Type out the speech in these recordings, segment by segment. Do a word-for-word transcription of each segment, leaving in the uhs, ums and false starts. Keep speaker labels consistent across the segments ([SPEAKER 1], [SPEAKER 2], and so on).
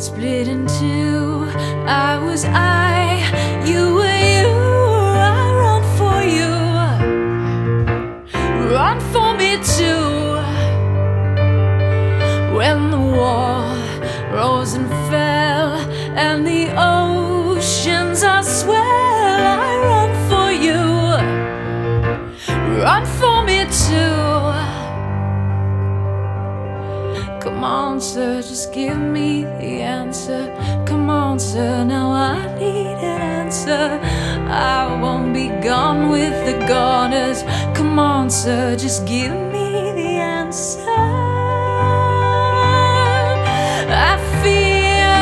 [SPEAKER 1] split in two. I was I, you were you. I run for you, run for me too. When the war rose and fell and the oceans are swell, I run for you, run for me too. Come on, sir, just give me the answer. Come on, sir, now I need an answer. I won't be gone with the goners. Come on, sir, just give me the answer. I fear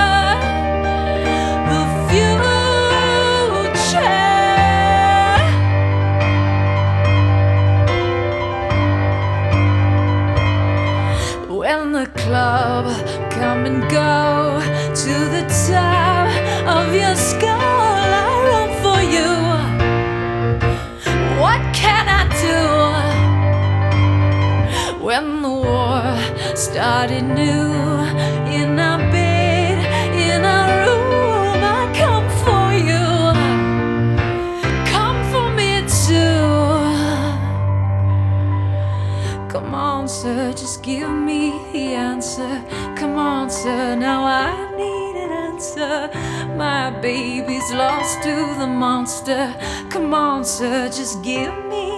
[SPEAKER 1] the future. When the club come and go to the top of your skull, I run for you. What can I do? When the war started new, in our bed, in our room, I come for you, come for me too. Come on, sir, just give me the answer. Come on, sir, now I need an answer. My baby's lost to the monster. Come on, sir, just give me